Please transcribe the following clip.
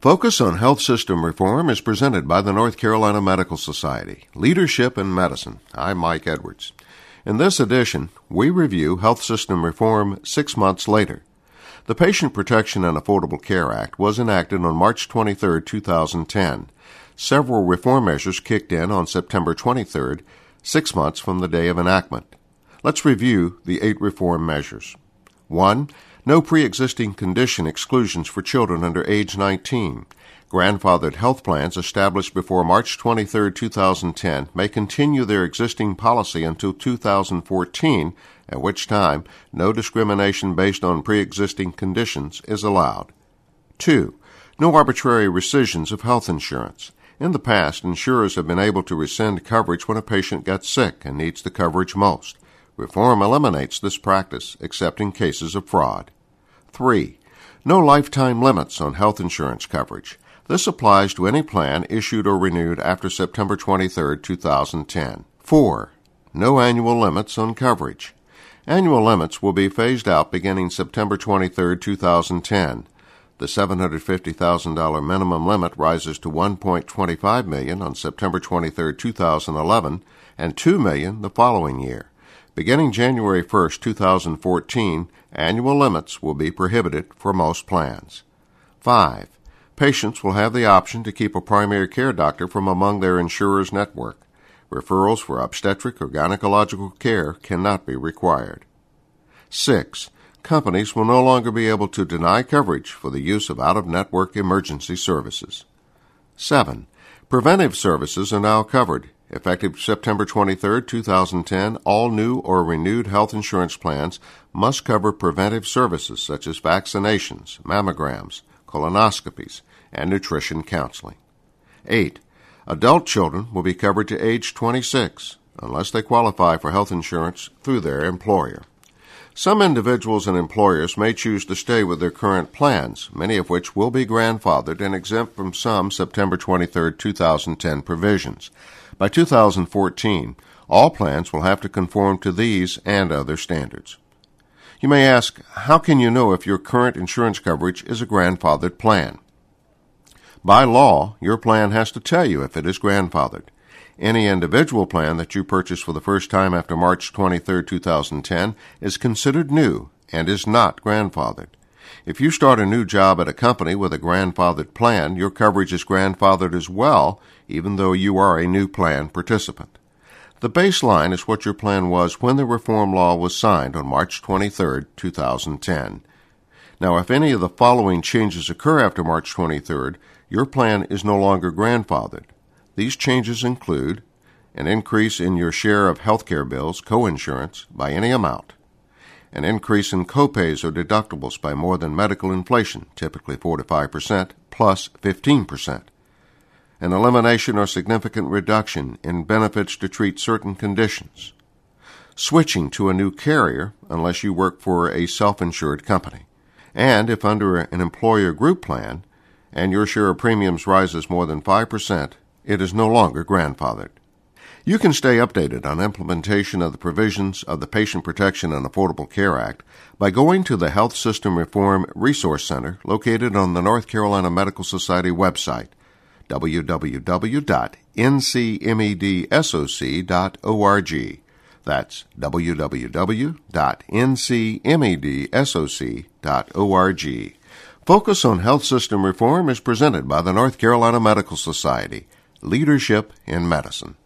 Focus on Health System Reform is presented by the North Carolina Medical Society, Leadership in Medicine. I'm Mike Edwards. In this edition, we review Health System Reform 6 months later. The Patient Protection and Affordable Care Act was enacted on March 23, 2010. Several reform measures kicked in on September 23, 6 months from the day of enactment. Let's review the 8 reform measures. 1. No pre-existing condition exclusions for children under age 19. Grandfathered health plans established before March 23, 2010 may continue their existing policy until 2014, at which time no discrimination based on pre-existing conditions is allowed. 2. No arbitrary rescissions of health insurance. In the past, insurers have been able to rescind coverage when a patient gets sick and needs the coverage most. Reform eliminates this practice, except in cases of fraud. 3. No lifetime limits on health insurance coverage. This applies to any plan issued or renewed after September 23, 2010. 4. No annual limits on coverage. Annual limits will be phased out beginning September 23, 2010. The $750,000 minimum limit rises to $1.25 million on September 23, 2011, and $2 million the following year. Beginning January 1, 2014, annual limits will be prohibited for most plans. 5. Patients will have the option to keep a primary care doctor from among their insurer's network. Referrals for obstetric or gynecological care cannot be required. 6. Companies will no longer be able to deny coverage for the use of out-of-network emergency services. 7. Preventive services are now covered. Effective September 23, 2010, all new or renewed health insurance plans must cover preventive services such as vaccinations, mammograms, colonoscopies, and nutrition counseling. 8. Adult children will be covered to age 26 unless they qualify for health insurance through their employer. Some individuals and employers may choose to stay with their current plans, many of which will be grandfathered and exempt from some September 23, 2010 provisions. By 2014, all plans will have to conform to these and other standards. You may ask, how can you know if your current insurance coverage is a grandfathered plan? By law, your plan has to tell you if it is grandfathered. Any individual plan that you purchase for the first time after March 23, 2010 is considered new and is not grandfathered. If you start a new job at a company with a grandfathered plan, your coverage is grandfathered as well, even though you are a new plan participant. The baseline is what your plan was when the reform law was signed on March 23, 2010. Now, if any of the following changes occur after March 23, your plan is no longer grandfathered. These changes include an increase in your share of health care bills, coinsurance, by any amount, an increase in copays or deductibles by more than medical inflation, typically 4 to 5%, plus 15%, an elimination or significant reduction in benefits to treat certain conditions, switching to a new carrier unless you work for a self-insured company, and if under an employer group plan and your share of premiums rises more than 5%, it is no longer grandfathered. You can stay updated on implementation of the provisions of the Patient Protection and Affordable Care Act by going to the Health System Reform Resource Center located on the North Carolina Medical Society website, www.ncmedsoc.org. That's www.ncmedsoc.org. Focus on Health System Reform is presented by the North Carolina Medical Society, Leadership in Medicine.